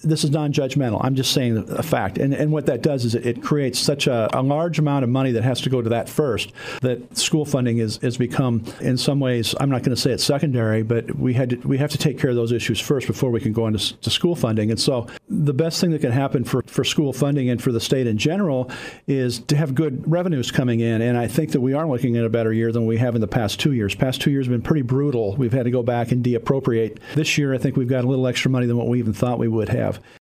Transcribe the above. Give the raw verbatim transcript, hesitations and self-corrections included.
this is non-judgmental. I'm just saying a fact. And and what that does is it, it creates such a, a large amount of money that has to go to that first, that school funding is has become, in some ways, I'm not going to say it's secondary, but we had to, we have to take care of those issues first before we can go into to school funding. And so the best thing that can happen for, for school funding and for the state in general is to have good revenues coming in. And I think that we are looking at a better year than we have in the past two years. Past two years have been pretty brutal. We've had to go back and de-appropriate. This year, I think we've got a little extra money than what we even thought we would have.